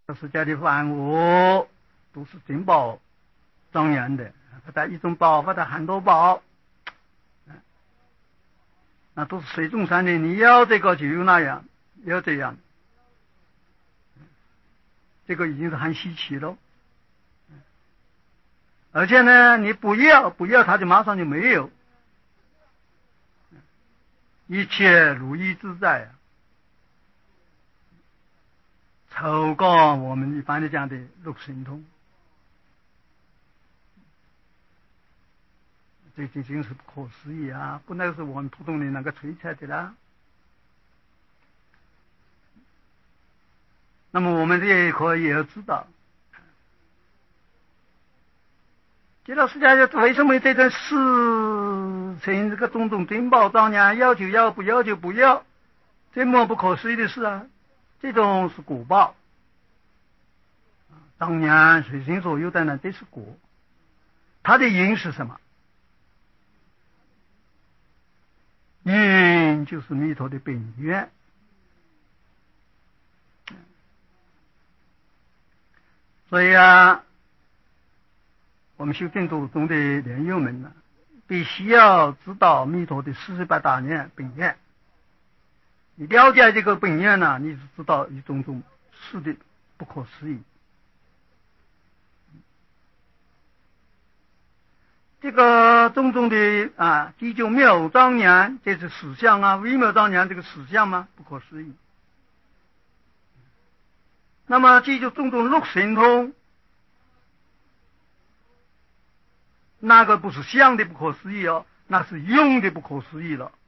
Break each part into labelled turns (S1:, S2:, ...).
S1: 世界的万物都是珍宝庄严的，不但一种宝，不但很多宝，那都是随众生的。你要这个就有那样，要这样，这个已经是很稀奇了。而且呢，你不要，它就马上就没有，一切如意自在啊。超过我们一般的讲的六神通，这真是不可思议啊！不能是我们普通人能够吹出来的啦。那么我们这一课也要知道，极乐世界为什么这段事情这个种种珍宝庄严，要就要，不要就不要，这么不可思议的事啊！这种是果报，当然随心所欲的呢，这是果。它的因是什么？因就是弥陀的本愿。所以啊，我们修净土中的莲友们呢，必须要知道弥陀的48大愿本愿。你了解这个本愿呢，你就知道一种种事的不可思议。这个种种的地久妙庄严，这是实相啊，微妙庄严这个实相吗？不可思议。那么记住种种六神通，那个不是相的不可思议哦，那是用的不可思议了。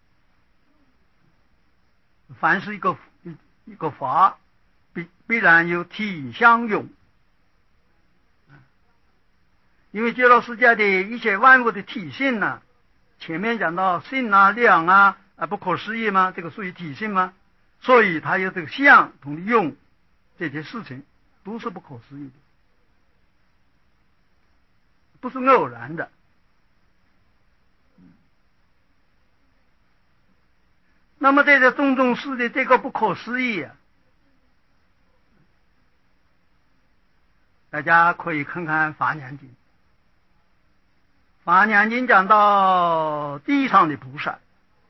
S1: 凡是一个法，必然有体相用。因为极乐世界的一切万物的体性呢，前面讲到性啊、量啊，不可思议吗？这个属于体性吗？所以它有这个相同的用，这些事情都是不可思议的，不是偶然的。那么这个种种事的这个不可思议啊，大家可以看看《华严经》。《华严经》讲到地上的菩萨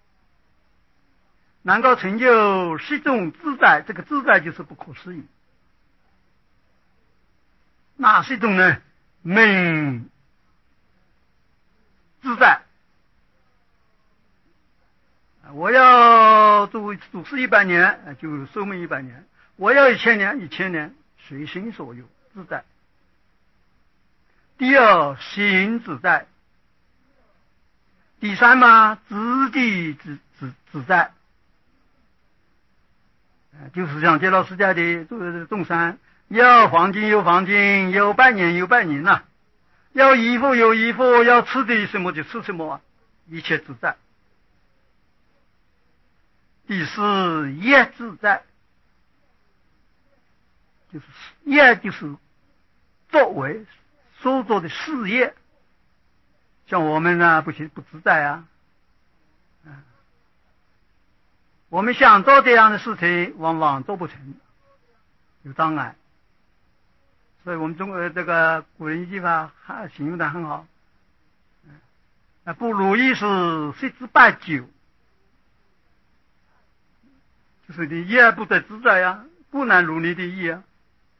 S1: 能够成就十种自在，这个自在就是不可思议。哪十种呢？明自在。我要主持100年，就寿命100年；我要1000年，1000年，随心所欲自在。第二，心自在。第三嘛，自己自在。就是像极乐世界的众生，要黄金有黄金，有百年有百年呐，要衣服有衣服，要吃的什么就吃什么，一切自在。第四，业自在，就是业就是作为所做的事业，像我们呢不自在啊。我们想做这样的事情，往往做不成，有障碍。所以我们中国这个古人一句话形容的很好，不如意是十之八九，就是你业不得自在呀，不能如你的意啊。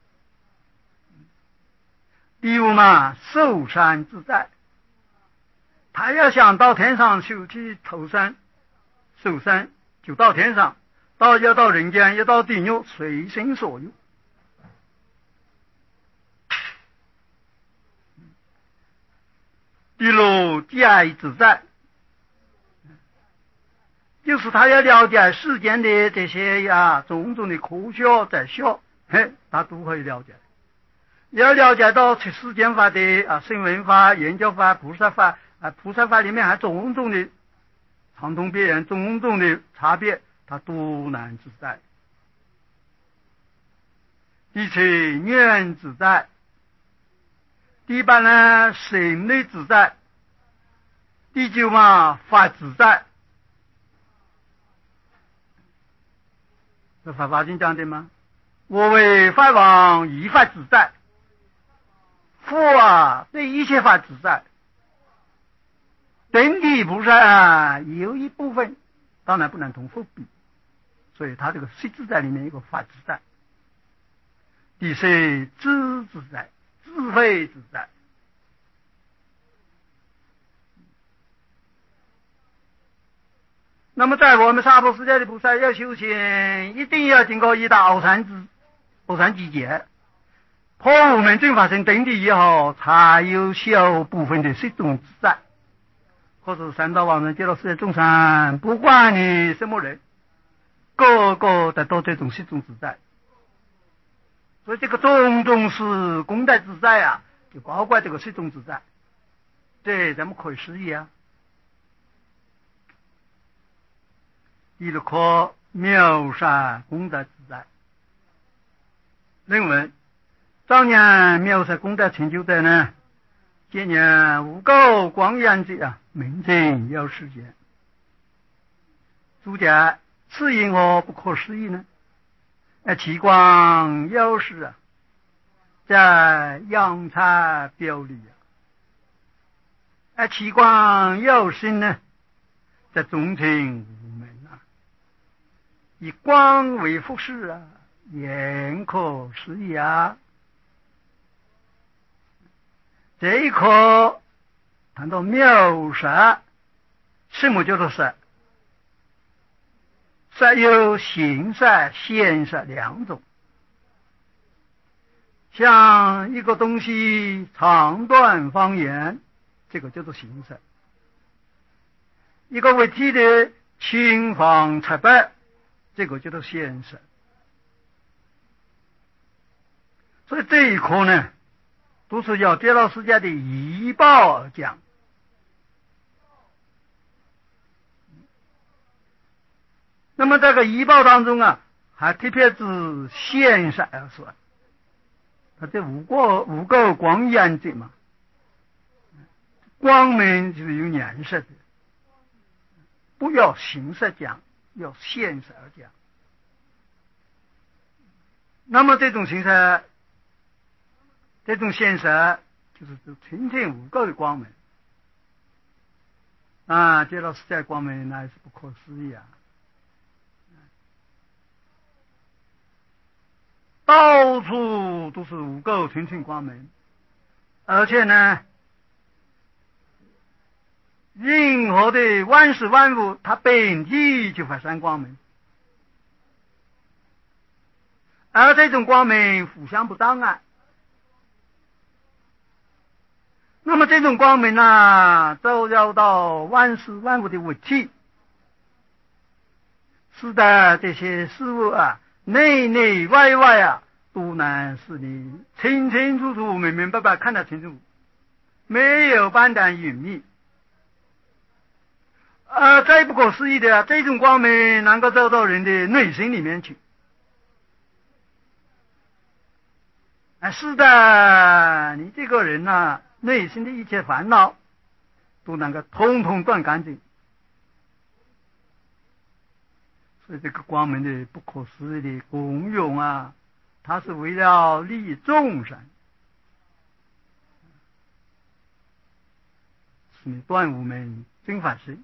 S1: 第五嘛，寿山自在，他要想到天上去投生受生，就到天上，要到人间，要到地狱，随心所欲。第六，戒自在，就是他要了解世间的这些种种的科学在学，他都可以了解。要了解到世间法的声闻法、研究法、菩萨法菩萨法里面还种种的长通别言，种种的差别，他都能自在。第七，愿自在。第八呢，神内自在。第九嘛，法自在。这法华经讲的吗？ 我为法王一法自在，佛啊对一切法自在。等地菩萨有一部分当然不能同佛比，所以他这个识自在里面有个法自在。第三知自在，智慧自在。那么在我们娑婆世界的菩萨要修行，一定要经过一大奥三集结，破无门正法身等地以后，才有小部分的识中自在。或者三道往生极乐世界众生，不管你什么人，个个得到这种识中自在。所以这个种种是功德自在啊，就包括这个识中自在，这怎么可以思议啊？第六课妙善功德自在。论文：早年妙善功德成就者呢，今年无垢光眼者啊，名正有世间。注解：此因何不可思议呢？其光有时啊，在阳彩表里啊，其光有心呢，在中情无门啊，以光为复饰啊，言可思议啊。这一课谈到妙色，什么叫做色？色有形色、现色两种。像一个东西长短方圆，这个叫做形色；一个物体的青黄赤白，这个叫做现色。所以这一课呢，都是要极乐世界的依报而讲。那么这个依报当中啊，还特别指现色而说，它这五个光眼者嘛，光明就是有颜色的，不要形色讲，要现色而讲。那么这种形色，这种现色就是纯正无垢的光明啊，极乐世界光明那是不可思议啊！到处都是无垢纯正光明，而且呢，任何的万事万物，它本体就发生光明，而这种光明互相不障碍。那么这种光明啊，照耀到万事万物的物体，使得这些事物啊，内内外外啊，都能使你清清楚楚、明明白白看得清楚，没有半点隐秘。再不可思议的这种光明能够照到人的内心里面去，使得你这个人啊，内心的一切烦恼都能够通通断干净。所以这个光明的不可思议的功用啊，它是为了利益众生，使你断无门真法身，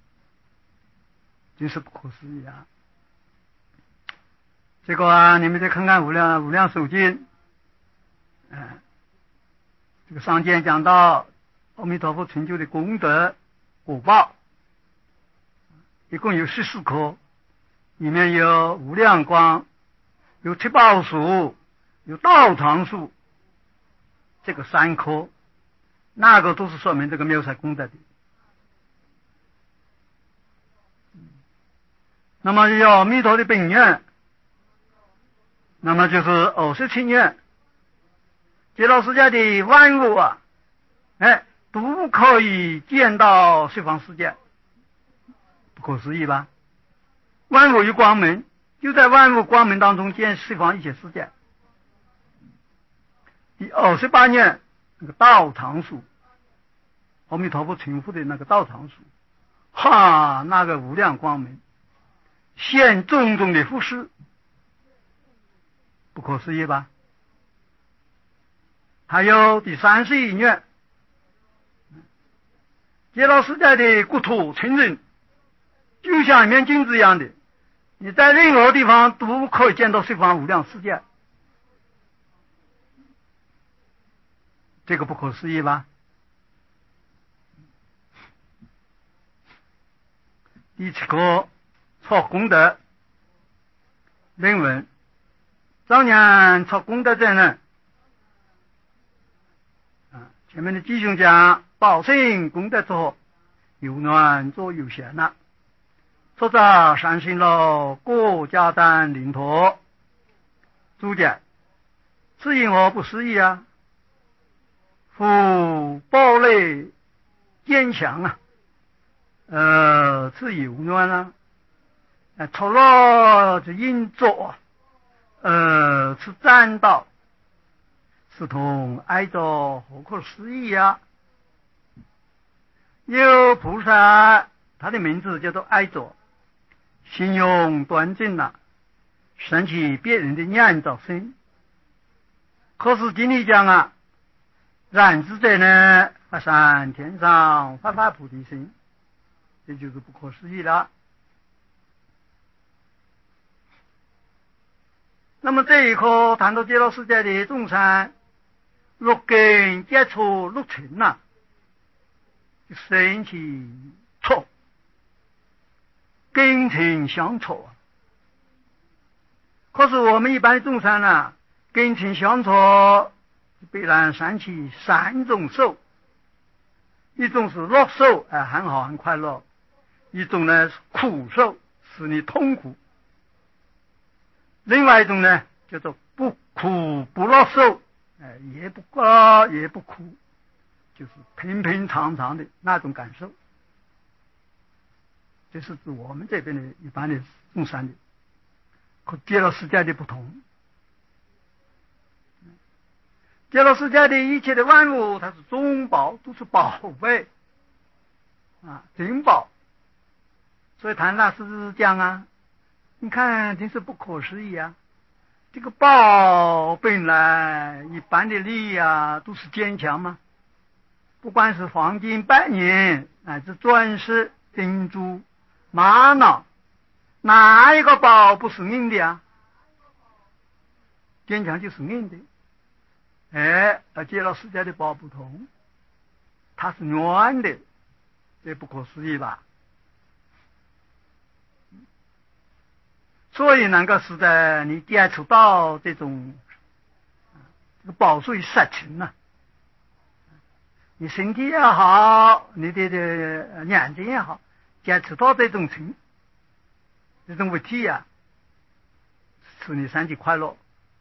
S1: 真是不可思议啊！这个啊，你们再看看无量寿经，这个上见讲到阿弥陀佛成就的功德果报，一共有14科，里面有无量光，有七宝树，有道场树，这个3科，那个都是说明这个妙善功德的。那么有阿弥陀的本愿，那么就是27愿，极乐世界的万物啊，都可以见到十方世界，不可思议吧？万物有光明，就在万物光明当中见十方一切世界。第28愿，那个道场树，阿弥陀佛成佛的那个道场树，那个无量光明，现种种的福施， 不可思议吧？还有第31愿，极乐世界的国土清净，就像一面镜子一样的，你在任何地方都可以见到十方无量世界，这个不可思议吧？第7个错功德论文，早年错功德者呢，前面的弟兄讲报身功德之后，由暖做有限了，作者善行了国家单领土注解，是因何不思议啊？夫暴类坚强啊，是有暖啊，错了是因作，是占道，是同爱着不可思议啊。有菩萨，他的名字叫做爱着，信用端正了，升起别人的念造心。可是经里讲啊，然之者呢，发上天上发发菩提心，这就是不可思议了。那么这一课谈到极乐世界的众生，六根接触六尘呐，就生起错，根尘相错。可是我们一般的众生呢，根尘相错，必然生起3种受，一种是乐受，很好很快乐；一种呢是苦受，使你痛苦；另外一种呢叫做不苦不乐受，也不乐也不苦，就是平平常常的那种感受。这是指我们这边的一般的众生的，和极乐世界的不同。极乐世界的一切的万物，它是中宝，都是宝贝珍宝。所以谭大师讲啊，你看真是不可思议啊！这个宝本来一般的力啊，都是坚强嘛，不管是黄金、白银，乃至钻石、珍珠、玛瑙，哪一个宝不是硬的啊？坚强就是硬的。而极乐世界的宝不同，它是软的，这不可思议吧？所以能够使得你接触到这种这个宝属于实情啊，你身体也好，你的眼睛也好，接触到这种情，这种物体啊，使你身体快乐，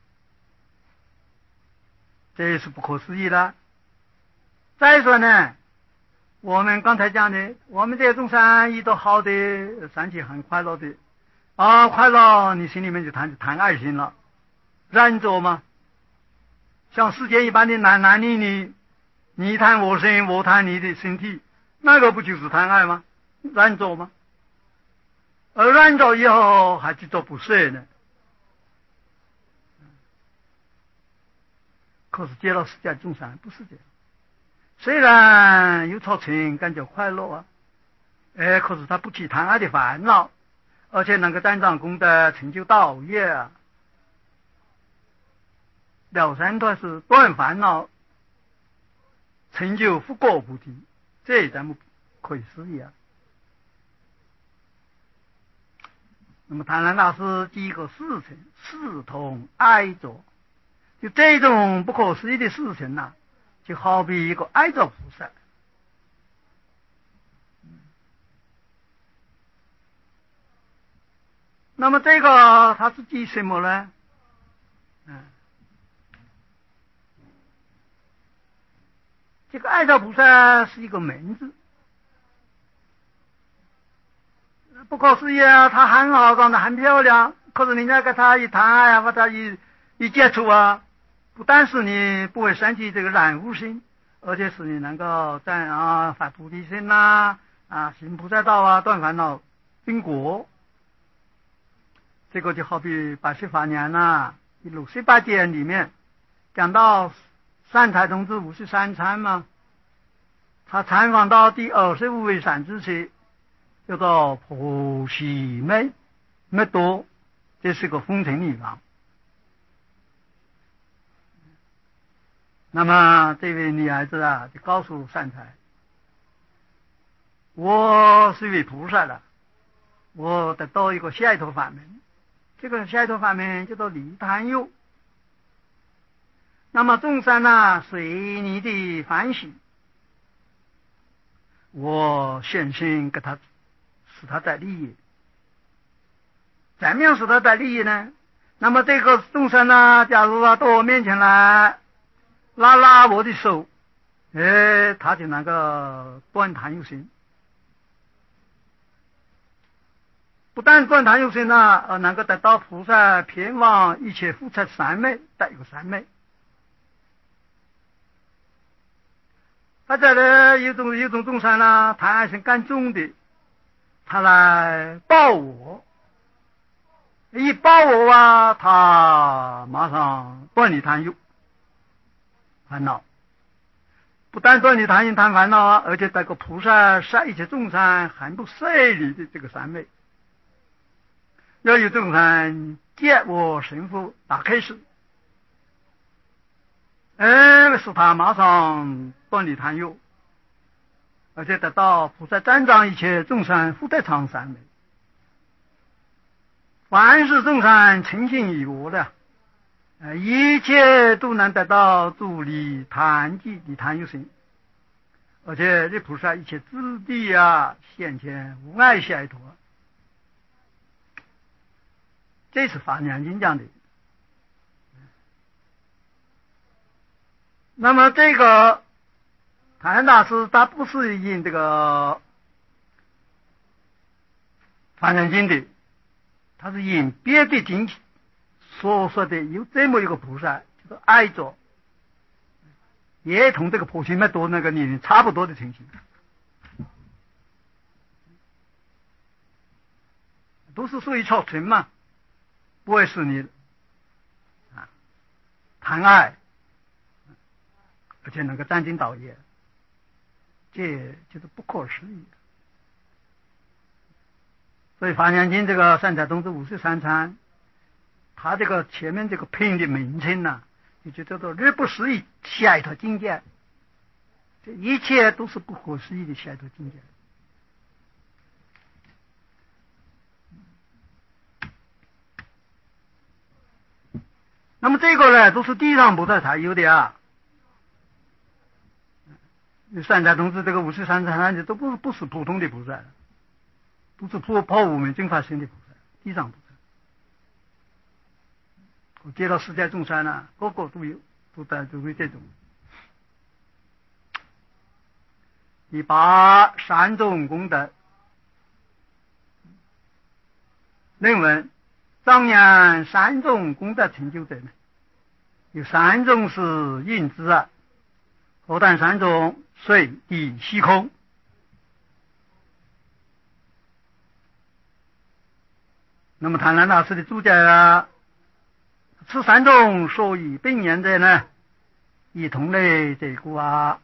S1: 这也是不可思议的。再说呢，我们刚才讲的，我们这种生意都好的，身体很快乐的快乐，你心里面就谈爱心了，然着吗？像世间一般的男女，你谈我身，我谈你的身体，那个不就是谈爱吗？然着吗？而然着以后还去做不舍呢。可是极乐世界众生不是这样，虽然有操情感觉快乐啊，可是他不起贪爱的烦恼，而且能够增长功德，成就道业啊。了三段是断烦恼，成就不果菩提，这咱们可以思议啊。那么谭兰大师几个事情，视同爱着，就这种不可思议的事情啊，就好比一个爱着菩萨。那么这个它是指什么呢？这个爱着菩萨是一个名字，不可思议啊！她很好，长得很漂亮，可是人家跟她一谈爱啊，和她一接触啊，不但是你不会生起这个染污心，而且是你能够发菩提心呐，行菩萨道啊，断烦恼因果。这个就好比80法年呐， 68节里面讲到善财童子53参嘛，他参访到第25位善知识，叫做婆媳妹多，这是个风尘女郎。那么这位女孩子啊，就告诉善财，我是一位菩萨了，我得到一个下一头法门，这个下一头法门叫做离贪欲。那么众生呢，随你的欢喜，我现身给他，使他得利益。怎么样使他得利益呢？那么这个众生呢，假如到我面前来拉我的手，他就能够断贪欲心。不但断贪欲心呢，能够得到菩萨遍往一切护持三昧，得一个三昧。或者呢，有种众生呢，贪爱心干重的，他来报我，一报我啊，他马上断离贪欲烦恼。不但断离贪欲贪烦恼啊，而且得个菩萨杀一切众生还不舍离的这个三昧。要有众生见我神父打开始，使他马上断离贪欲，而且得到菩萨赞赏一切众生福德常三昧。凡是众生诚心以我的，一切都能得到助离贪忌的贪欲心，而且这菩萨一切智地啊，现前无碍解脱。这是法然经讲的。那么这个谭安大师他不是引这个法然经的，他是引别的经所说的有这么一个菩萨，就是爱着，也同这个婆媳妹多那个理论差不多的情形，都是属于草纯嘛，不会使你贪爱，而且能够沾襟倒业，这就是不可思议的。所以《法然经》这个善财童子53参，他这个前面这个品的名称呢，就叫做日不思议解脱境界，这一切都是不可思议的解脱境界。那么这个呢，都是地藏菩萨才有的啊。善财童子这个53参的都不是普通的菩萨，都是破无明净法身的菩萨，地藏菩萨。我接到世界众生呢，个个都有，都是这种。第8，三种功德。论文张扬三种功德成就者呢，有3种是应知啊，何但3种？水地虚空。那么谭兰大师的注解啊，此3种所以并言者呢，以同类这个啊，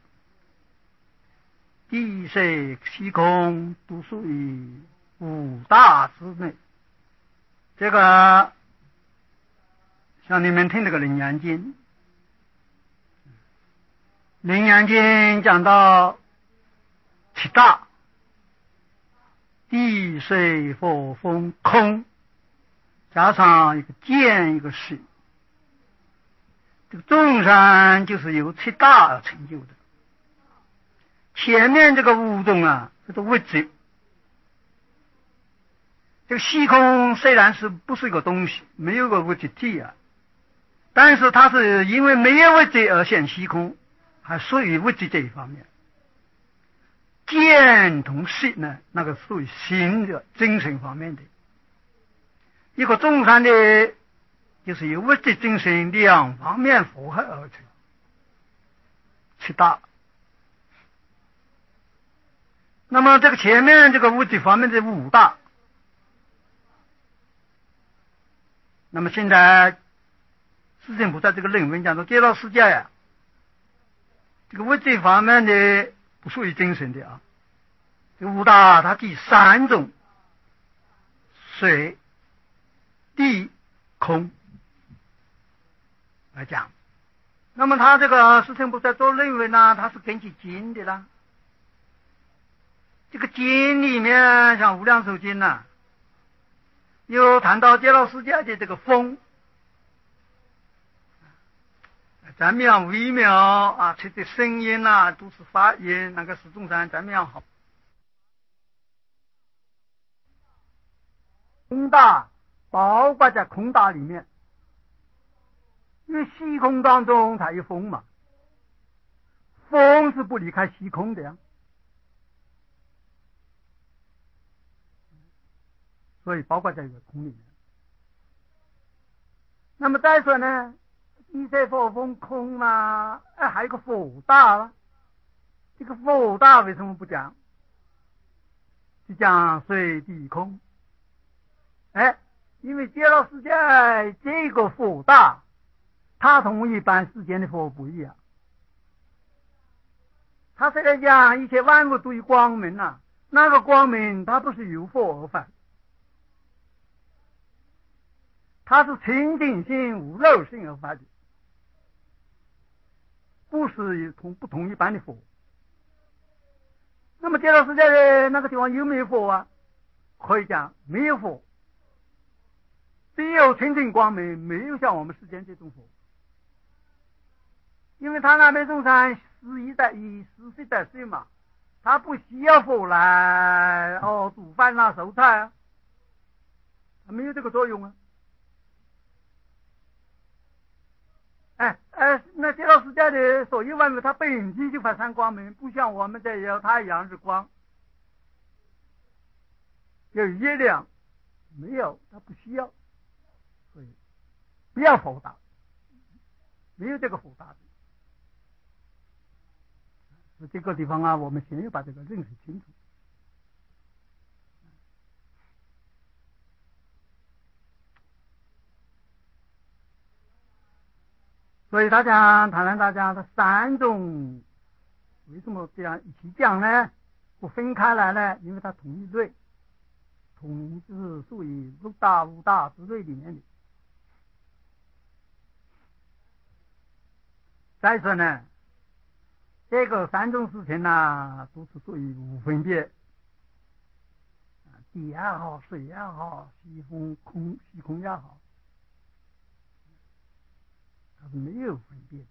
S1: 地水虚空都属于5大之内。这个像你们听这个《楞严经》，《楞严经》讲到7大，地水火风空，加上一个见一个识，这个众生就是由7大而成就的。前面这个5种啊，这个物质，这个虚空虽然是不是一个东西，没有个物质体啊，但是它是因为没有物质而现虚空，还属于物质这一方面。见同识呢，那个属于心的精神方面的。一个众生的，就是由物质精神2方面合合而成7大。那么这个前面这个物质方面的5大，那么现在释迦菩萨这个论文讲说，极乐世界呀，这个物质方面的不属于精神的啊。这个五大它第三种，水、地、空来讲。那么他这个释迦菩萨做论文呢，他是根据经的啦。这个经里面像《无量寿经》呐，有谈到极乐世界的这个风，怎么样微妙啊，它的声音呐，都是发音，那个石钟山怎么样好。空大包括在空大里面，因为虚空当中才有风嘛，风是不离开虚空的呀。所以包括在这个空里面。那么再说呢，地水火风空嘛，还有个火大了。这个火大为什么不讲？就讲水地空。因为极乐世界这个火大，它同一般世间的火不一样。它虽然讲一切万物都有光明啊，那个光明它不是由火而发，它是清净性无漏性而发的，不是不同一般的火。那么极乐世界的那个地方有没有火啊？可以讲没有火，只有清净光明，没有像我们世间这种火。因为他那边众生以时时在睡嘛，他不需要火来煮饭啦、收菜啊，他没有这个作用啊。那极乐世界的所有万物，它本体就发散光明，不像我们这有太阳日光，有月亮，没有，它不需要，所以不要火大，没有这个火大的。这个地方啊，我们先要把这个认识清楚。所以大家谈谈大家的三种为什么这样一起讲呢？不分开来呢？因为它同一类，同是属于六大五大之类里面的。再说呢，这个三种事情呢，都是属于无分别，地也好，水也好，虚空也好，它是没有分别的。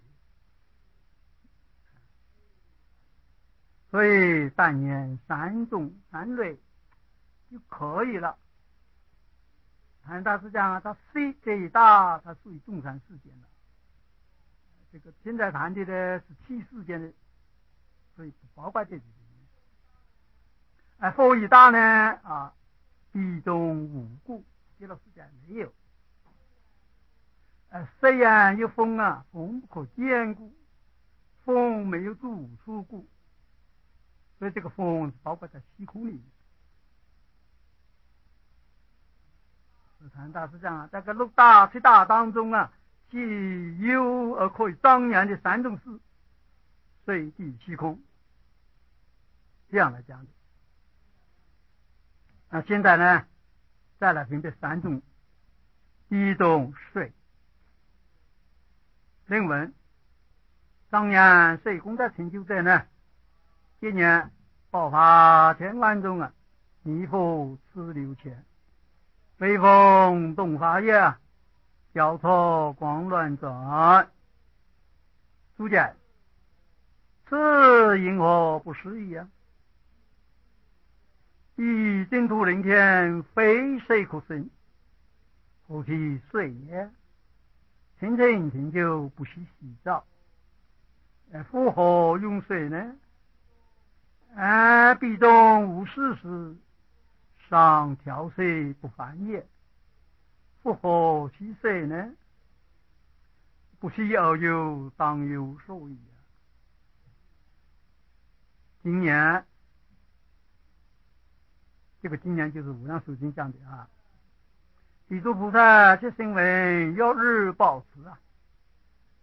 S1: 所以但念三种三类就可以了。他是讲他C这一大，它属于众三世间的。这个现在谈的呢是七世间的，所以不包括这里面。佛一大呢地中无故，极乐世界没有。虽然有风啊，风不可见故，风没有住处故，所以这个风包括在虚空里面。谈大师讲这个六大七大当中啊，既有而可以当然的三种事，水地虚空，这样来讲的。那现在呢，再来分别三种。第一种水，论文当年水功德成就者呢，今年爆发千万众啊，弥佛慈流前，北风东发也，交错光乱转。注解：此因何不思议啊？以净土人天，非水可生，何其水也？清晨清就不须洗澡，复何用水呢？壁中无事时，上调水不犯也，复何其水呢？不习而有，当有所矣。今年这个今年就是无量寿经讲的啊。地主菩萨这行为要日保持啊，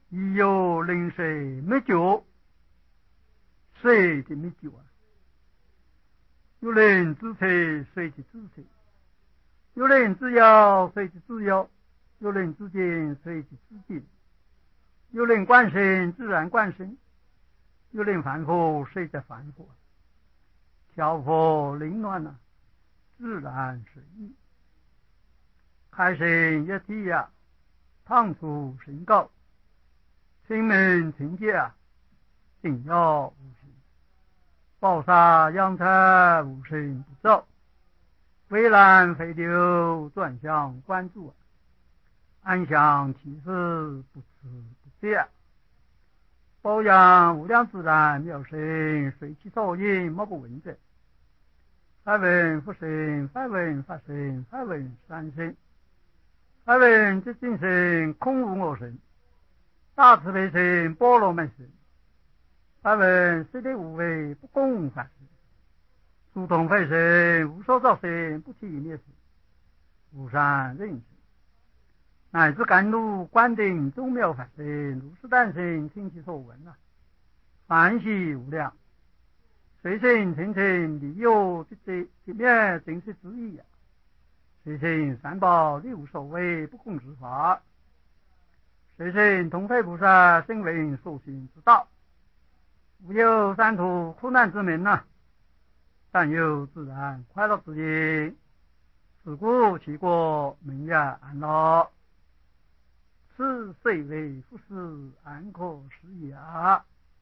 S1: 亦有临水没脚，水的没脚啊；有人自测，水的自测；有人自摇，水的自摇；有人自静，水的自静；有人观身，自然观身；有人反复，水在反复。调和凌乱啊，自然随意。开神一体啊，唐出神高，清明清洁啊，静要无形。宝沙阳台无声不走，蔚蓝飞流转向关注啊，安详其事不辞不变。保养无量自然妙神，随其所应莫不闻者。法文复神，法文法神，法文三神。法文之精神，空无我神；大慈悲神，波罗蜜神。法文虽得无为，不共法神。殊通非神，无所造神，不起灭神，无善任神。乃至甘露灌顶众妙法神，如是诞生，听其所闻啊，欢喜无量。随身层层利有这面真实之意啊，随身三宝力无所谓，不共之法。随身同非菩萨身为所行之道，无有三途苦难之门呐，但有自然快乐之因。是故其国名曰安乐，此虽为复是安可思议啊。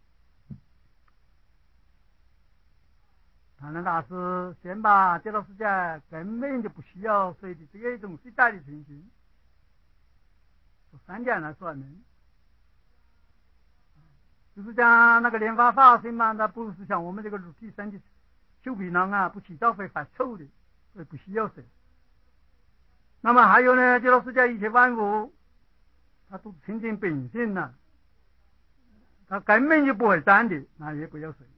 S1: 唐人大师先把极乐世界根本就不需要水的这个一种最大的情形，从3点来说明，就是讲那个莲花法身嘛，它不是像我们这个肉体身体修皮囊啊，不起到会发臭的，所以不需要水。那么还有呢，极乐世界一切万物，它都清净本性呢，它根本就不会脏的，那也不要水。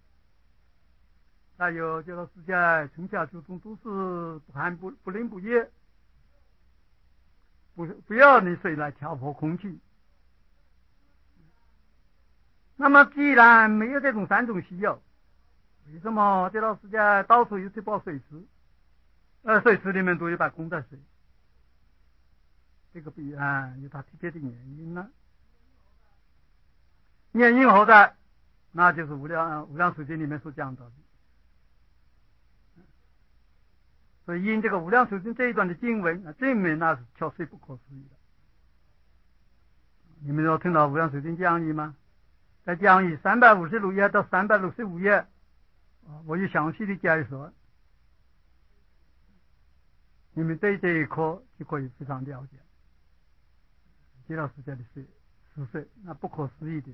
S1: 还有极乐世界春夏秋冬都是不寒不冷不热，不要你水来调和空气。那么既然没有这种3种需要，为什么极乐世界到处有这宝水池？水池里面都有把供在水，这个必然有它特别的原因呢。原因何在？那就是无量寿经里面所讲到的。所以因这个无量寿经这一段的经文，证明那是确实不可思议的。你们有听到无量寿经讲义吗？在讲义356页到365页，我有详细的解说，你们对这一课就可以非常了解极乐世界的事实，那不可思议的。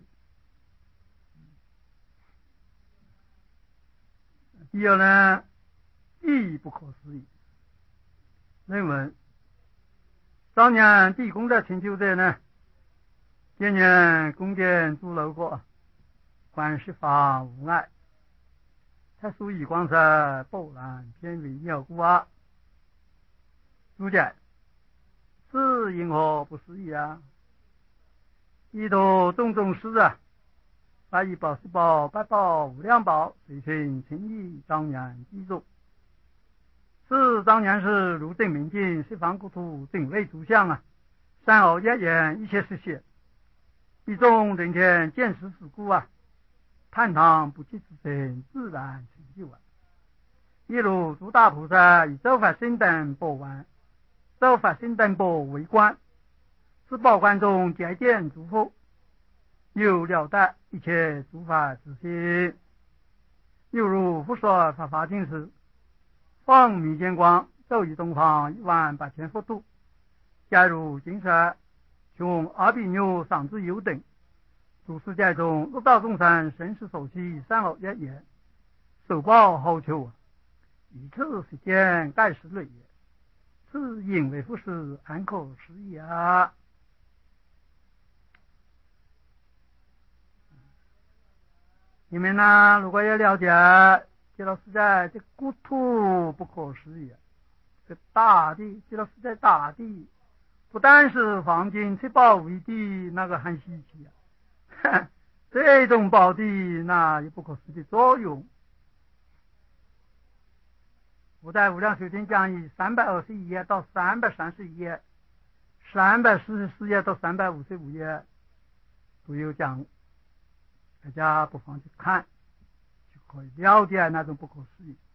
S1: 第二呢，意义不可思议。论文：当年地宫的请求者呢，今年宫殿筑楼过，观世法无碍，才属于光色波澜偏为妙故啊。注解：是因何不思议啊？依托种种事啊，八一宝、十宝、八宝、无量宝，随身情意当然记住。是当年是如正明镜，十方国土正位诸相啊，三奥一言一切实现，一种人天见识事故啊，探堂不计之身，自然成就啊。一如诸大菩萨以周法身等宝观，周法身等宝为观，是宝观中结见诸佛，有了达一切诸法之心。又如佛说法华经时，放密见光，周于东方18000佛土，假如今世，从阿比牛上至有等，诸世界中六道众生生死所需三奥一言，受报后求，以此世间盖世累也，此因为复是安可思议啊。你们呢，如果要了解极乐世界这国土不可思议，这大地极乐世界大地不但是黄金去保卫地，那个很稀奇啊。这种宝地那有不可思议的作用。我在无量寿经讲义321页到331页、344页到355页都有讲，大家不妨去看，就可以了解那种不可思议。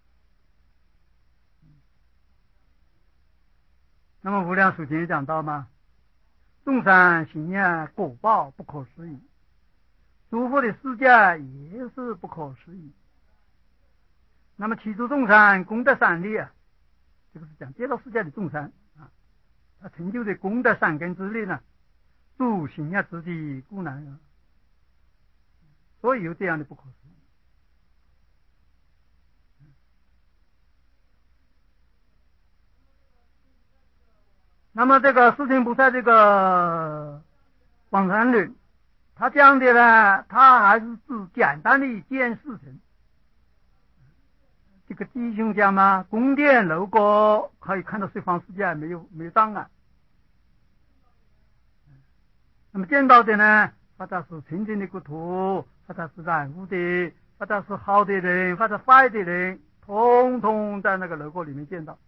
S1: 那么无量寿经也讲到嘛，众生行愿果报不可思议，诸佛的世界也是不可思议。那么其诸众生功德善利啊，这个是讲极乐世界的众生啊，他成就的功德善根之力呢，诸行愿之地故难啊，所以有这样的不可思议。那么这个世亲菩萨这个广禅论，他讲的呢，他还是指简单的一件事情。这个弟兄讲嘛，宫殿楼阁可以看到十方世界，没有障碍。那么见到的呢，或者是纯净的国土，或者是染污的，或者是好的人，或者坏的人，通通在那个楼阁里面见到。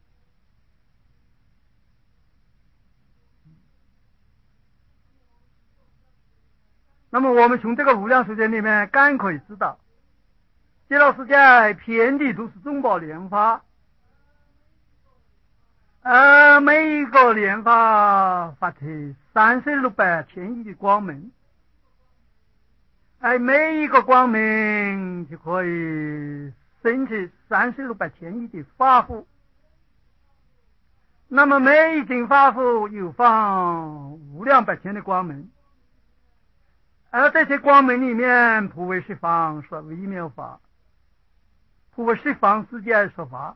S1: 那么我们从这个无量寿经里面更可以知道，极乐世界遍地都是中宝莲花，而每一个莲花发出3600千亿的光明，而每一个光明就可以升起3600千亿的法护。那么每一顶法护有放无量百千的光明，而这些光明里面普为十方说微妙法，普为十方世界说法，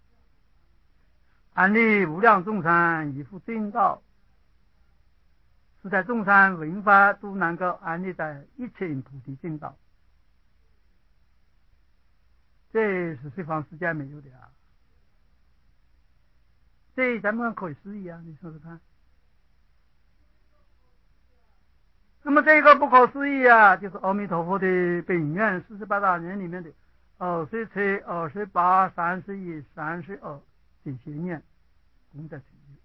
S1: 安利无量众生一复正道，是在众生闻法都能够安利在一切菩提正道，这是十方世界没有的啊！这咱们可以思议啊，你说说看。那么这个不可思议啊，就是阿弥陀佛的本愿48大愿里面的27、28、31、32这些念功德成就。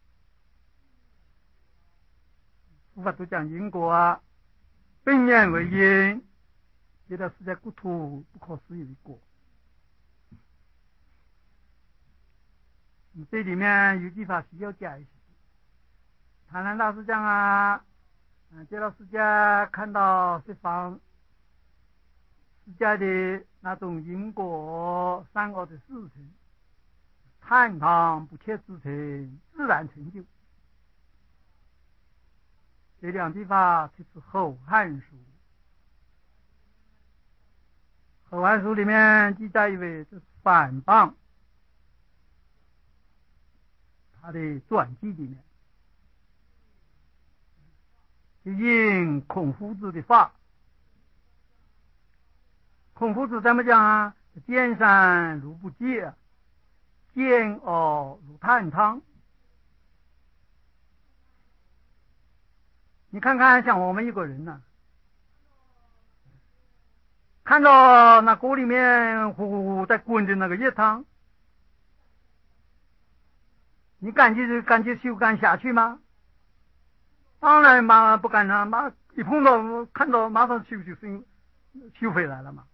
S1: 佛法都讲因果啊，本愿为因，觉得是在国土不可思议的果。这里面有句话需要解释。禅南大师讲啊，极乐世界看到十方世界的那种因果善恶的事情，坦荡不切之情，自然成就。这两句话就是《后汉书》。《后汉书》里面记载一位是反谤他的传记里面，就引孔夫子的话。孔夫子怎么讲啊？见山如不见，见恶如探汤。你看看像我们一个人呢，看到那锅里面呼呼呼在滚的那个热汤，你感觉手敢下去吗？当然不敢了，一碰到看到马上修回来了嘛。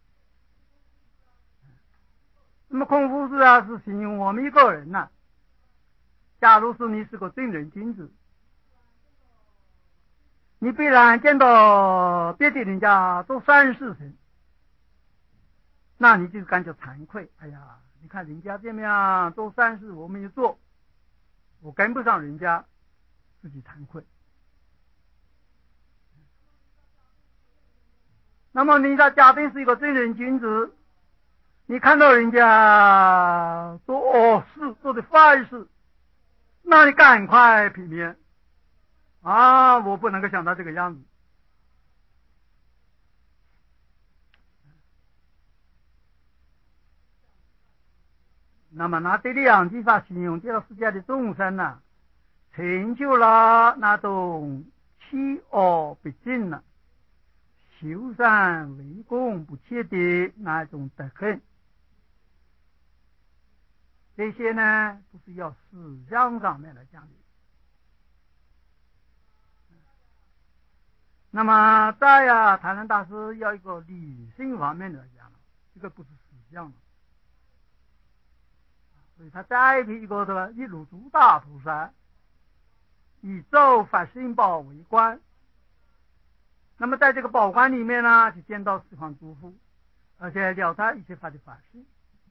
S1: 那么孔夫子啊是形容我们一个人呐，假如是你是个正人君子，你必然见到别的人家做善事情，那你就感觉惭愧。哎呀，你看人家这么样做善事，我没有做，我跟不上人家，自己惭愧。那么你的假定是一个正人君子，你看到人家做恶事，做的坏事，那你赶快避免啊！我不能够想到这个样子。那么拿这两句话形容极乐世界的众生呢， 成就了那种弃恶不尽了、修善为公不切的那种德行。这些呢，都是要思想上面来讲的。那么再呀，台南大师要一个理性方面来讲，这个不是思想了。所以他再提一个什么？一如诸大菩萨，以咒法心宝为观。那么在这个宝观里面呢，就见到十方诸佛，而且了他一切法的法性。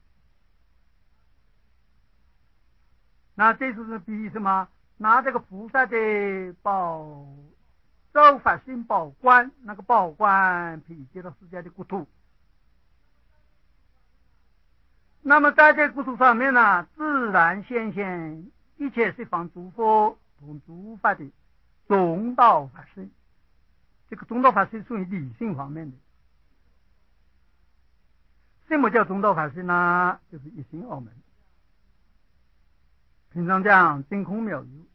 S1: 那这是比什么？拿这个菩萨的宝咒法心宝观，那个宝观比极乐世界的国土。那么在这个国土上面呢，自然现象一切十方诸佛同诸法的中道法性。这个中道法性属于理性方面的。什么叫中道法性呢？就是一心二门。平常讲真空妙有，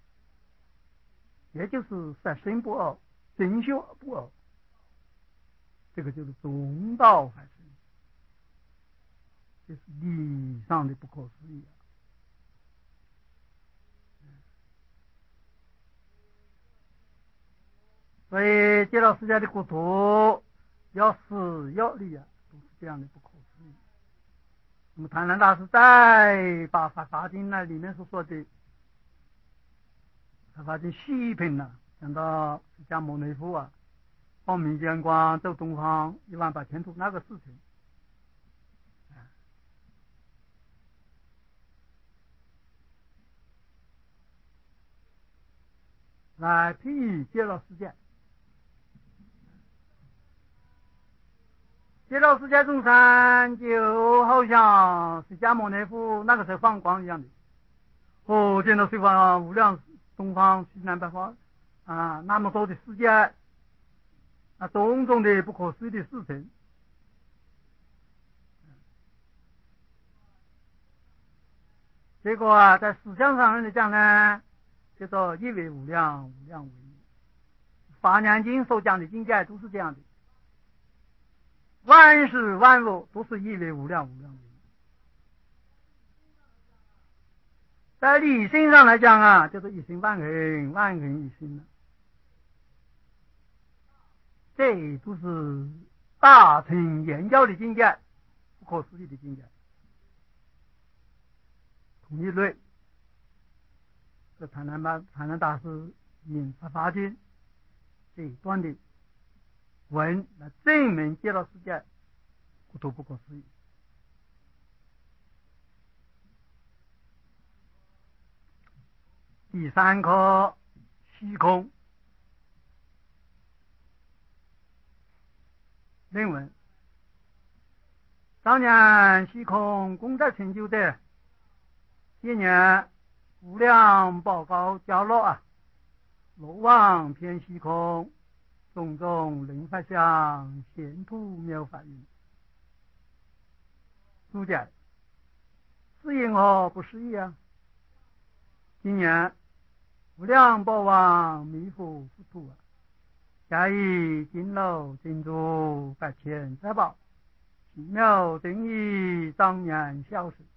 S1: 也就是三心不二，真修不二，这个就是中道法性，这是理上的不可思议。所以极乐世界的国土要思要理啊，都是这样的不可思议。那么谭南大师再把法华经那里面所说的法华经细品了，讲到释迦牟尼佛啊，报名见光走东方18000度那个事情。来譬喻极乐世界。极乐世界众生就好像释迦牟尼佛那个时候放光一样的，见到十方无量东方西南北方啊，那么多的世界啊，种种的不可思议的事情。结果啊，在思想上来讲呢，叫做一为无量，无量为一。华严经所讲的境界都是这样的。万事万物都是一为无量，无量为一。在理性上来讲啊，就是一心万恒，万恒一心了。这都是大乘圆教的境界，不可思议的境界。同一类，这禅南大师引法华经这一段的文来证明极乐世界国土不可思议。第三课虚空论文。当年虚空功德成就的，今年无量宝高交落啊，罗网偏虚空，种种灵法相，显土妙法云。注解：是因何不思议啊？今年无量宝王弥佛佛土啊，加以金楼金珠8000宝，奇妙真义当年消失，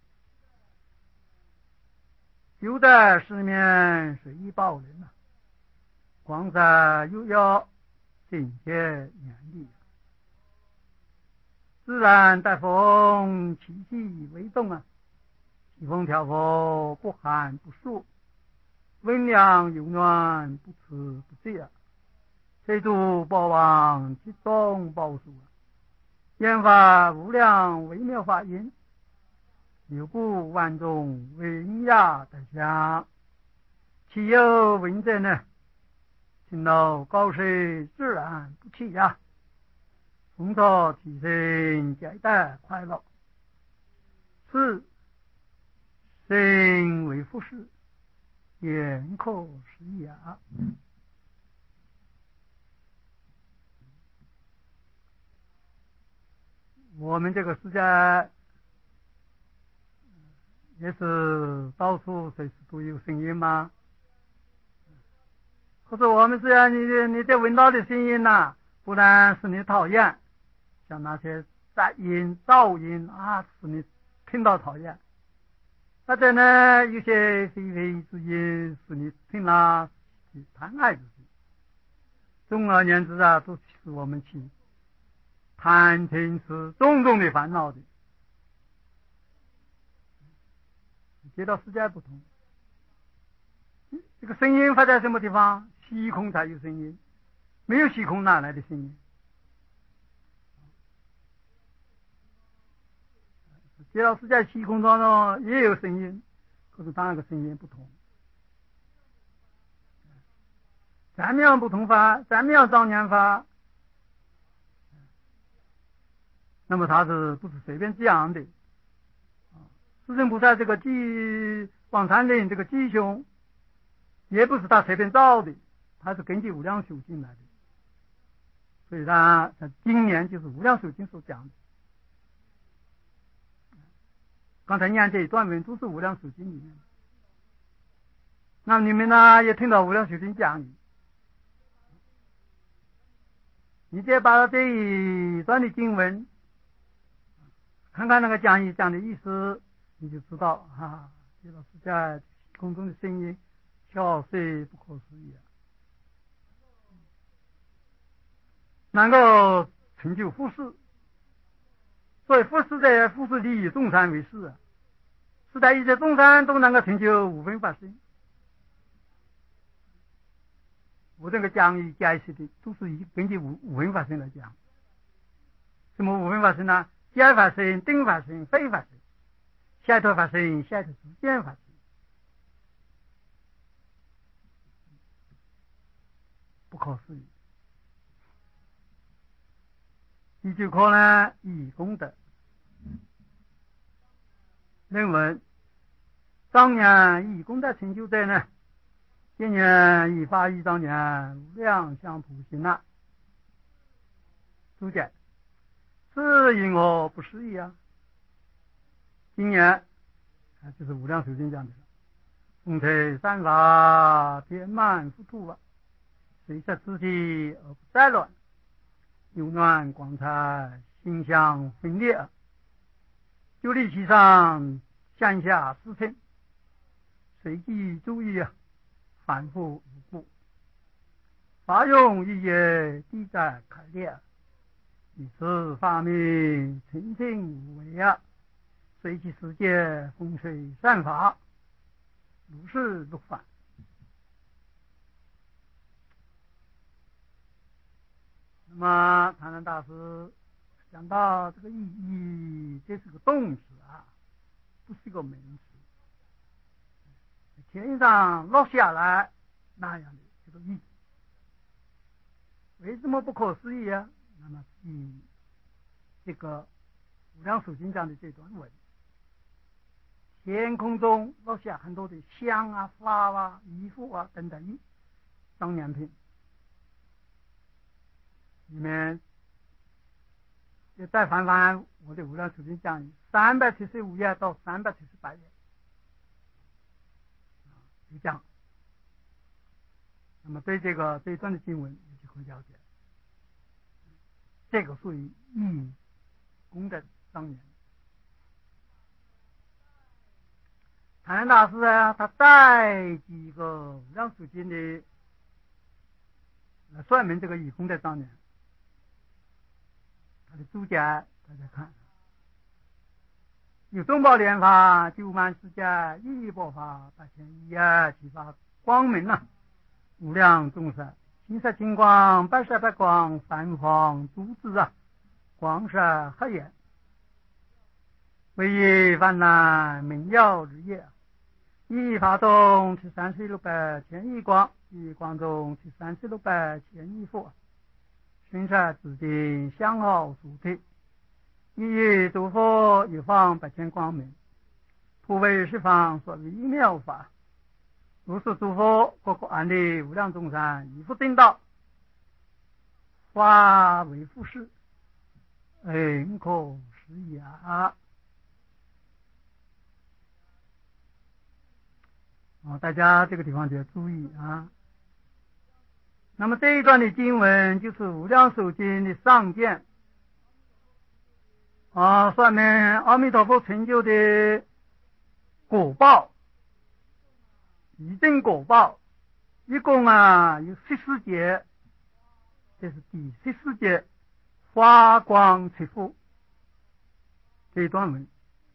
S1: 就在四面随意报人啊，光彩又要境界严厉，自然带风起气为动啊，起风调和，不寒不暑，温凉有暖，不吃不醉啊。谁主宝王集中宝树啊，研发无量微妙法音，六部万众文雅德相，岂有闻者呢？勤劳高水自然不起呀，从早提升皆得快乐，是身为复事，言可思议啊。我们这个世界也是到处随时都有声音吗？ 或者我们只要你的闻到的声音呐，不然使你讨厌，像那些杂音、噪音啊，使你听到讨厌。或者呢，有些非非之音使你听了贪爱之心。总而言之啊，都使我们起贪嗔痴种种的烦恼的。接到世界不同，这个声音发在什么地方？虚空才有声音，没有虚空哪来的声音？接到世界虚空当中也有声音，可是当然个声音不同。咱们要不同法，咱们要照念法，那么他是不是随便这样的？释尊菩萨这个广禅令这个吉凶，也不是他随便造的，他是根据无量寿经来的。所以他今年就是无量寿经所讲的。刚才念这一段文都是无量寿经里面的。那你们呢也听到无量寿经讲义，你再把这一段的经文看看那个讲义讲的意思，你就知道啊，这个是在空中的声音巧碎不可思议啊，能够成就护世。所以护世者护世利益众生为事啊，是在一切众生都能够成就五分法身。我这个讲义解释的都是根据五分法身来讲。什么五分法身呢？解法身、定法身、非法身、解脱法身、解脱实践法身。不可思议。第九课呢，以功德。论文：当年以功德成就者呢，今年以法义当年无量相普行了。注解：是因我不思议啊。今年就是无量寿经讲的了。风吹散发，遍满覆土啊，随着自己而不再乱，有暖光彩，形象分裂，就立其上向下四称，随机注意啊，反复无故，法用一业，地在开裂，以此法名清净无为啊，随其世界风吹散发，如是如法。那么禅宗大师讲到这个意义，这是个动词啊，不是个名词。天上落下来那样的这个意义，为什么不可思议啊？那么以这个无量寿经讲的这段文，天空中落下很多的香啊、花啊、衣服啊等等当年品，里面也再翻翻我的无量寿经讲义375页到378页，就讲。那么对这一段的经文你就会了解，这个属于义功德当年。禅宗大师啊，他带几个无量寿经的来说明这个以功德当年。他的注解大家看，有中宝莲法9万世界一波法81啊，其法光明啊，无量众生，金色金光，白色白光，三黄珠子啊，光色黑眼，唯一泛滥，明耀日夜，一法中是3600千亿光，一光中是3600千亿佛，寻色指定相好殊体，一诸佛一方百千光明，普为十方所微妙法。如是诸佛各个安立无量众生，以复正道，化为复世，很可思议啊！大家这个地方就要注意啊。 那么这一段的经文就是《无量寿经》的上卷上面阿弥陀佛成就的果报，一正果报，一共有14节，这是第14节发光切腹这一段文。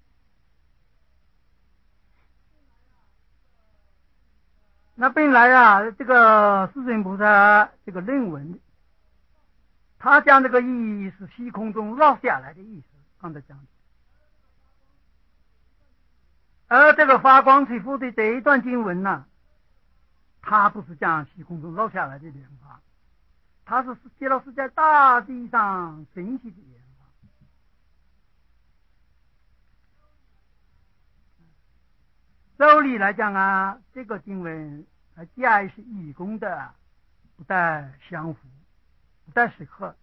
S1: 那本来这个世尊菩萨这个论文，他讲这个意义是虚空中落下来的意思，刚才讲的。而这个发光切腹的这一段经文呢，它不是讲虚空中落下来的莲花，它是揭露是在大地上升起的莲花。照理来讲这个经文假如是义工的，不带相符，不带适合，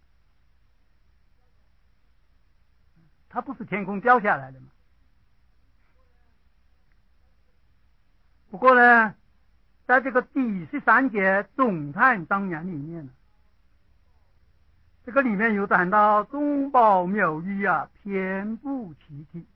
S1: 它不是天空掉下来的嘛。不过呢，在这个第13节总叹章言里面这个里面有谈到中宝妙语遍布其体，